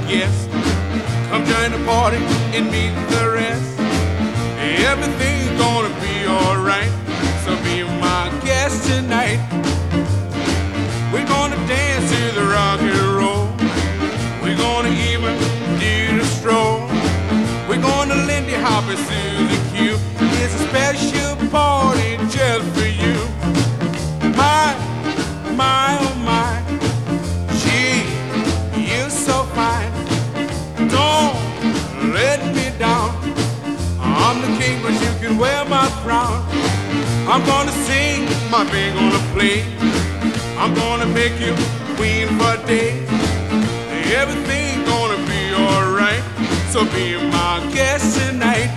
guest. Come join the party and meet the rest. Everything's gonna be alright, so be my guest tonight. We're gonna dance to the rock and roll. We're gonna even do the stroll. We're gonna Lindy Hop and Susie Q. It's a special party just for you. My, oh my, gee, you're so fine. Don't let me down. I'm the king, but you can wear my crown. I'm gonna sing, my band gonna play. I'm gonna make you queen for a day. Everything's gonna be alright, so be my guest tonight.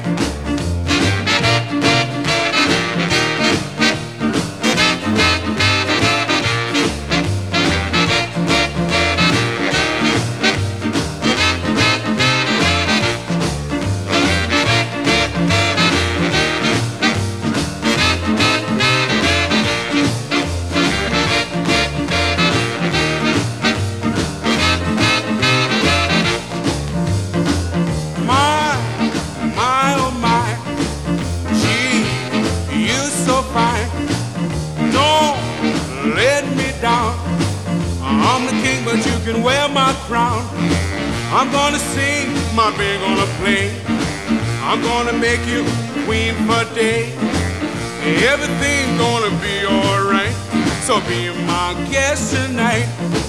I'm the king, but you can wear my crown. I'm gonna sing, my band gonna play. I'm gonna make you queen for a day. Everything's gonna be alright, so be my guest tonight.